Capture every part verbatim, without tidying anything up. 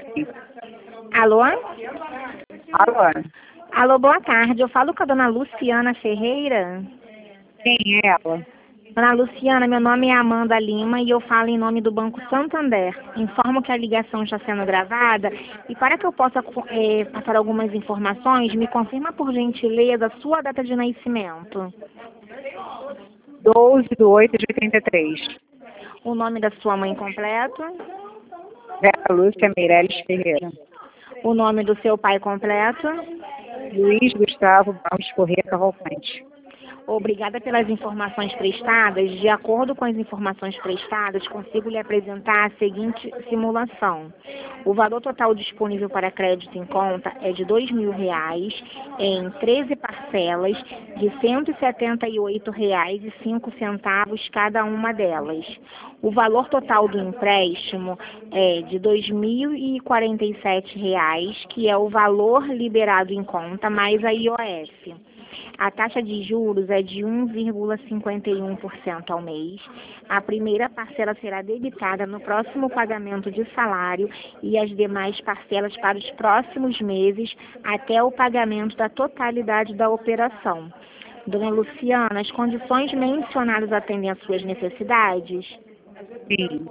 Alô? Alô? Alô, boa tarde. Eu falo com a dona Luciana Ferreira. Quem é ela? Dona Luciana, meu nome é Amanda Lima e eu falo em nome do Banco Santander. Informo que a ligação está sendo gravada e para que eu possa é, passar algumas informações, me confirma por gentileza a sua data de nascimento. doze de oito de oitenta e três. O nome da sua mãe completo. Vera Lúcia Meirelles Ferreira. O nome do seu pai completo. Luiz Gustavo Barros Corrêa Cavalcante. Obrigada pelas informações prestadas. De acordo com as informações prestadas, consigo lhe apresentar a seguinte simulação. O valor total disponível para crédito em conta é de dois mil reais em treze parcelas de cento e setenta e oito reais e cinco centavos cada uma delas. O valor total do empréstimo é de dois mil e quarenta e sete reais, que é o valor liberado em conta mais a I O F. A taxa de juros é de um vírgula cinquenta e um por cento ao mês. A primeira parcela será debitada no próximo pagamento de salário e as demais parcelas para os próximos meses até o pagamento da totalidade da operação. Dona Luciana, as condições mencionadas atendem às suas necessidades? Sim.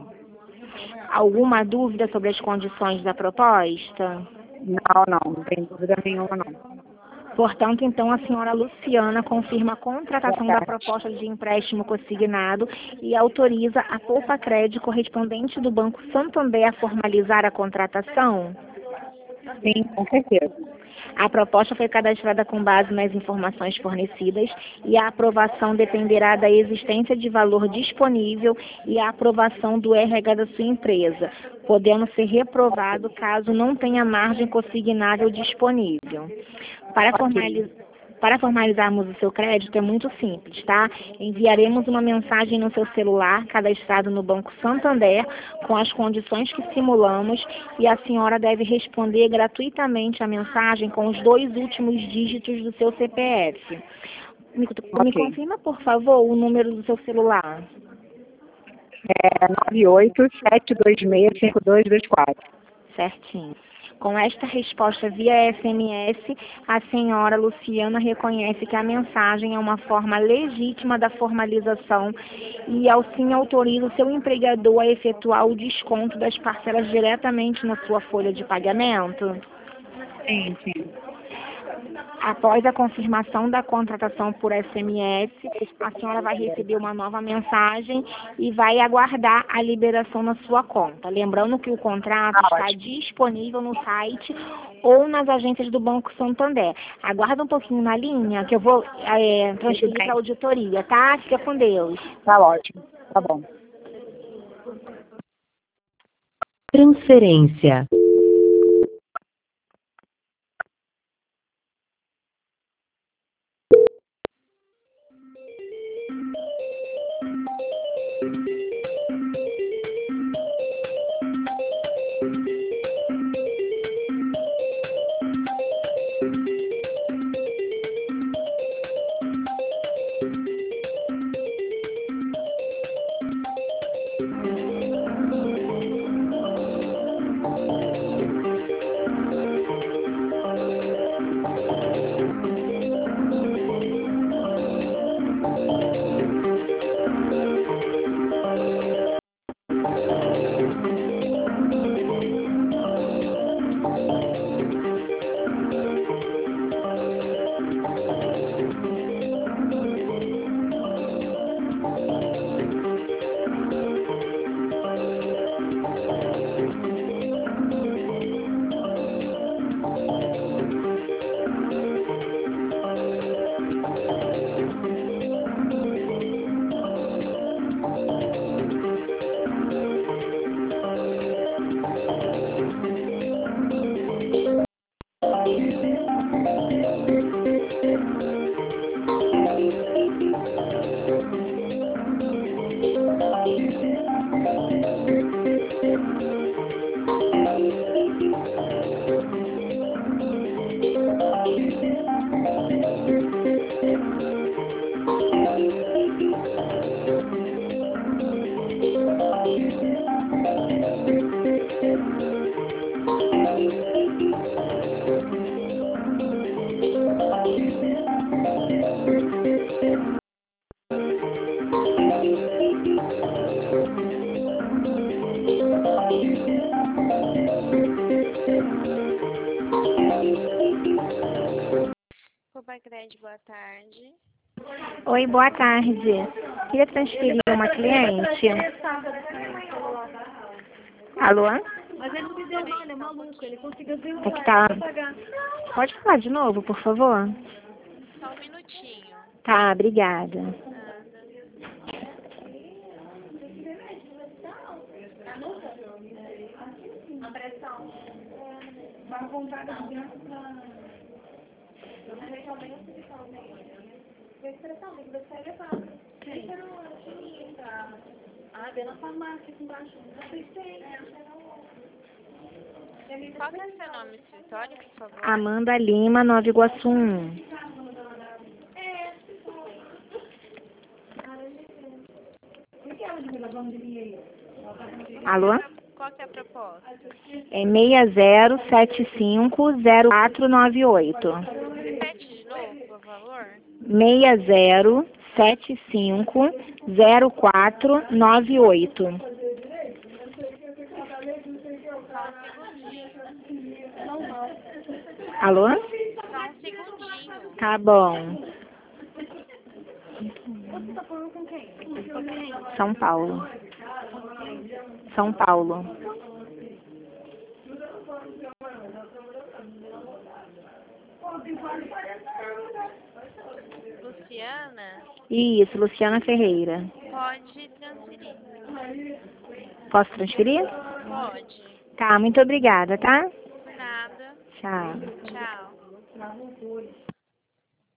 Alguma dúvida sobre as condições da proposta? Não, não, não tem dúvida nenhuma, não. Portanto, então, a senhora Luciana confirma a contratação da proposta de empréstimo consignado e autoriza a Poupa Crédito correspondente do Banco Santander a formalizar a contratação? Sim, com certeza. A proposta foi cadastrada com base nas informações fornecidas e a aprovação dependerá da existência de valor disponível e a aprovação do R H da sua empresa, podendo ser reprovado caso não tenha margem consignável disponível. Para formalizar, para formalizarmos o seu crédito é muito simples, tá? Enviaremos uma mensagem no seu celular cadastrado no Banco Santander com as condições que simulamos e a senhora deve responder gratuitamente a mensagem com os dois últimos dígitos do seu C P F. Me, Okay. me confirma, por favor, o número do seu celular. É nove oito sete dois seis cinco dois dois quatro. Certinho. Com esta resposta via S M S, a senhora Luciana reconhece que a mensagem é uma forma legítima da formalização e assim autoriza o seu empregador a efetuar o desconto das parcelas diretamente na sua folha de pagamento? Sim, sim. Após a confirmação da contratação por S M S, a senhora vai receber uma nova mensagem e vai aguardar a liberação na sua conta. Lembrando que o contrato Ah, está ótimo. disponível no site ou nas agências do Banco Santander. Aguarda um pouquinho na linha que eu vou é, transferir para a auditoria, tá? Fica com Deus. Tá ótimo. Tá bom. Transferência. Paracred, boa tarde. Oi, boa tarde. Queria transferir uma cliente. Alô? Mas ele não me deu nada, é maluco. Ele conseguiu ver É que tá... pagar. Pode falar de novo, por favor? Só um minutinho. Tá, obrigada. Nada. A pressão. Vai voltar de dentro pra... Ah, vem na farmácia aqui embaixo. Vocês têm. Qual que é o seu nome no escritório, por favor? Amanda Lima, Nova Iguaçu um. Alô? Qual que é a proposta? É seis zero sete cinco zero quatro nove oito. Repete de novo, por favor. seis zero sete cinco zero quatro nove oito. Alô? Só um segundinho. Tá bom. São Paulo. São Paulo. Luciana, Isso, Luciana Ferreira. pode transferir. Posso transferir? Pode. Tá, muito obrigada, tá? Por nada. Tchau. Tchau.